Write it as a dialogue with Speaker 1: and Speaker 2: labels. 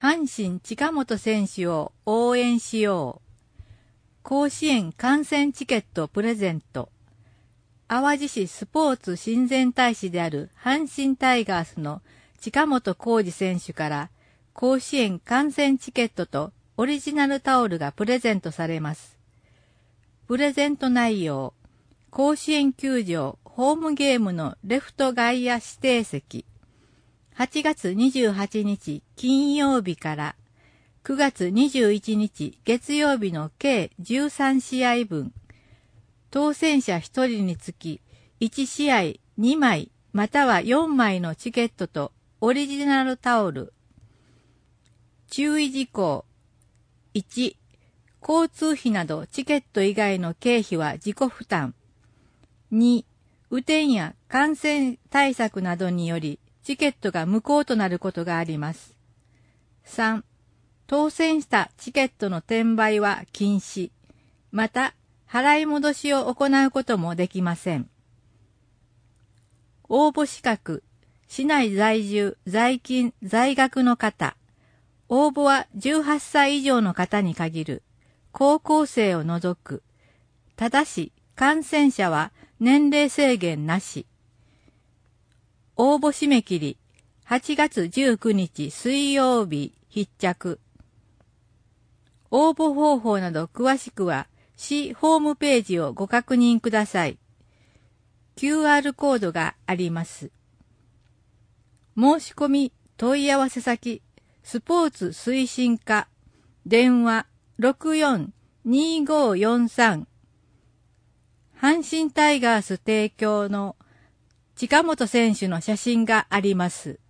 Speaker 1: 阪神近本選手を応援しよう。甲子園観戦チケットプレゼント。淡路市スポーツ親善大使である阪神タイガースの近本浩二選手から甲子園観戦チケットとオリジナルタオルがプレゼントされます。プレゼント内容、甲子園球場ホームゲームのレフト外野指定席、8月28日金曜日から9月21日月曜日の計13試合分、当選者1人につき1試合2枚または4枚のチケットとオリジナルタオル。注意事項。1、交通費などチケット以外の経費は自己負担。2、雨天や感染対策などによりチケットが無効となることがあります。3、当選したチケットの転売は禁止。また、払い戻しを行うこともできません。応募資格、市内在住、在勤、在学の方。応募は18歳以上の方に限る。高校生を除く。ただし、感染者は年齢制限なし。応募締め切り、8月19日水曜日必着。応募方法など詳しくは、市ホームページをご確認ください。QR コードがあります。申し込み問い合わせ先、スポーツ推進課、電話64-2543。阪神タイガース提供の近本選手の写真があります。